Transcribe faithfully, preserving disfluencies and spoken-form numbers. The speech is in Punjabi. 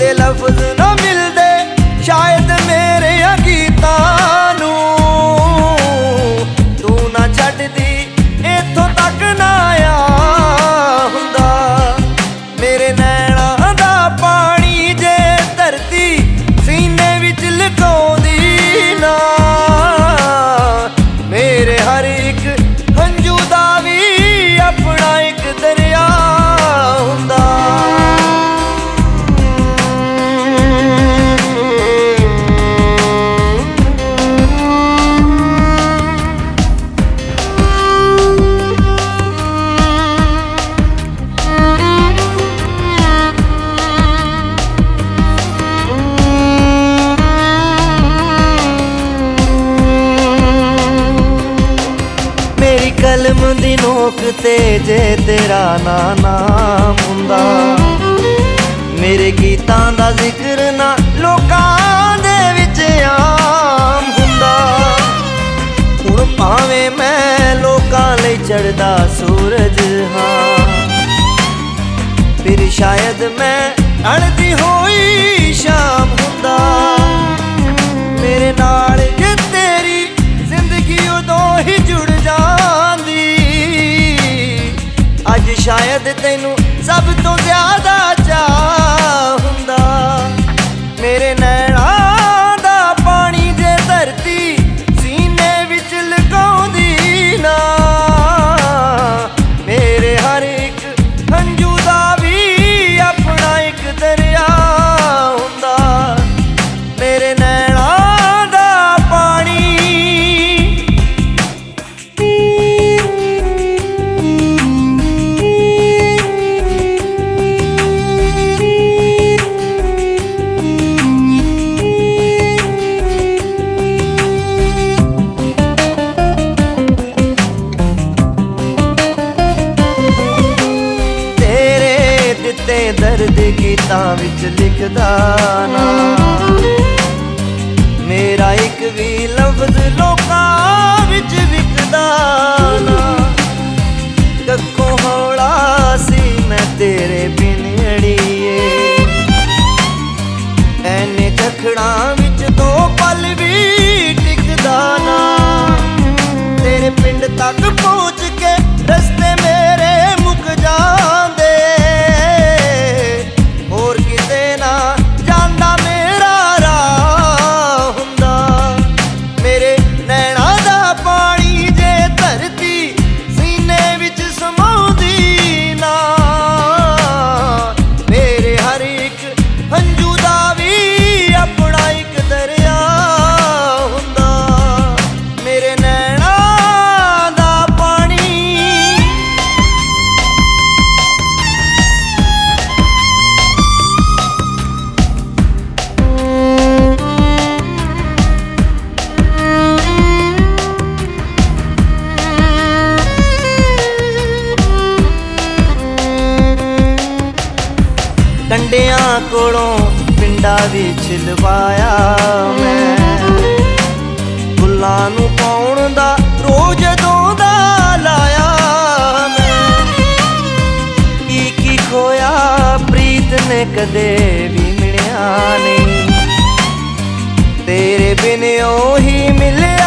ਦੇ ਲਫ਼ਜ਼ ਨਾ ਮਿਲਦੇ ਸ਼ਾਇਦ ਮੇਰੇ ਗੀਤਾਂ ਨੂੰ। ਤੂੰ ਨਾ ਛੱਡਦੀ ਇੱਥੋਂ ਤੱਕ ਨਾ ਆ ਹੁੰਦਾ। ਮੇਰੇ ਨੈਣਾਂ ਦਾ ਪਾਣੀ ਜੇ ਧਰਤੀ ਸੀਨੇ ਵਿੱਚ ਲੁਕਾਉਂਦੀ ਨਾ। ਮੇਰੇ ਹਰ ਇੱਕ ਹੰਝੂ ਦਾ ਵੀ ਆਪਣਾ ਇੱਕ ਦਰਿਆ ਹੁੰਦਾ। ਮੇਰੀ ਕਲਮ ਦੀ ਨੋਕ ਤੇ ਜੇ ਤੇਰਾ ਨਾਂ ਨਾਮ ਹੁੰਦਾ। ਮੇਰੇ ਗੀਤਾਂ ਦਾ ਜ਼ਿਕਰ ਨਾ ਲੋਕਾਂ ਦੇ ਵਿੱਚ ਆਮ ਹੁੰਦਾ। ਹੁਣ ਭਾਵੇਂ ਮੈਂ ਲੋਕਾਂ ਲਈ ਚੜ੍ਹਦਾ ਸੂਰਜ ਹਾਂ, ਫਿਰ ਸ਼ਾਇਦ ਮੈਂ ਢਲਦੀ ਹੋਈ ਸ਼ਾਮ ਹੁੰਦਾ। ਮੇਰੇ ਨਾਲ ਜੇ ਤੇਰੀ ਜ਼ਿੰਦਗੀ ਉਦੋਂ ਹੀ ਜੁੜ ਜਾਂਦੀ। ਅੱਜ ਸ਼ਾਇਦ ਤੈਨੂੰ ਸਭ ਤੋਂ ਜ਼ਿਆਦਾ ਚਾਅ ਹੁੰਦਾ। ਮੇਰੇ ਨੈਣਾਂ ਦਾ ਪਾਣੀ ਜੇ ਧਰਤੀ ਸੀਨੇ ਵਿੱਚ ਲੁਕਾਉਂਦੀ ਨਾ। ਮੇਰੇ ਹਰ ਇੱਕ ਹੰਝੂ ਦਾ ਵੀ ਆਪਣਾ ਇੱਕ ਦਰਿਆ ਹੁੰਦਾ। ਮੇਰੇ ਨੈਣਾਂ ਦਾ ਪਾਣੀ। ਤੇ ਦਰਦ ਗੀਤਾਂ ਵਿੱਚ ਲਿਖਦਾ ਨਾ। ਮੇਰਾ ਇੱਕ ਵੀ ਲਫ਼ਜ਼ ਲੋਕਾਂ ਵਿੱਚ ਵਿਕਦਾ ਨਾ। ਕੱਖੋਂ ਹੌਲਾ ਸੀ ਮੈਂ ਤੇਰੇ ਬਿਨ ਅੜੀਏ। ਐਨੇ ਝਖੜਾਂ ਵਿੱਚ ਦੋ ਪਲ ਵੀ ਟਿਕਦਾ ਨਾ। ਤੇਰੇ ਪਿੰਡ ਤੱਕ ਪਹੁੰਚ ਕੇ ਰਸਤੇ ਮੇਰੇ ਮੁੱਕ ਜਾਂਦੇ। ਕੰਡਿਆਂ ਕੋਲੋਂ ਪਿੰਡਾਂ ਵਿੱਚ ਲਵਾਇਆ ਮੈਂ। ਫੁੱਲਾਂ ਨੂੰ ਪਾਉਣ ਦਾ ਰੋਜ਼ ਜਦੋਂ ਦਾ ਲਾਇਆ ਮੈਂ। ਕੀ ਕੀ ਖੋਇਆ ਪ੍ਰੀਤ ਨੇ ਕਦੇ ਵੀ ਮਿਲਿਆ ਨਹੀਂ। ਤੇਰੇ ਬਿਨ ਉਹੀ ਮਿਲਿਆ